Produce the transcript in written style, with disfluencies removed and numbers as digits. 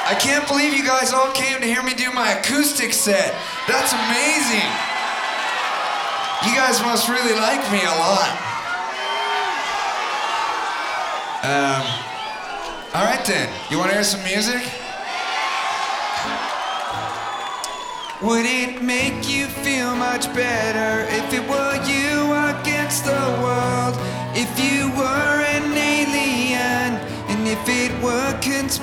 I can't believe you guys all came to hear me do my acoustic set. That's amazing. You guys must really like me a lot. All right then, you want to hear some music? Would it make you feel much better if it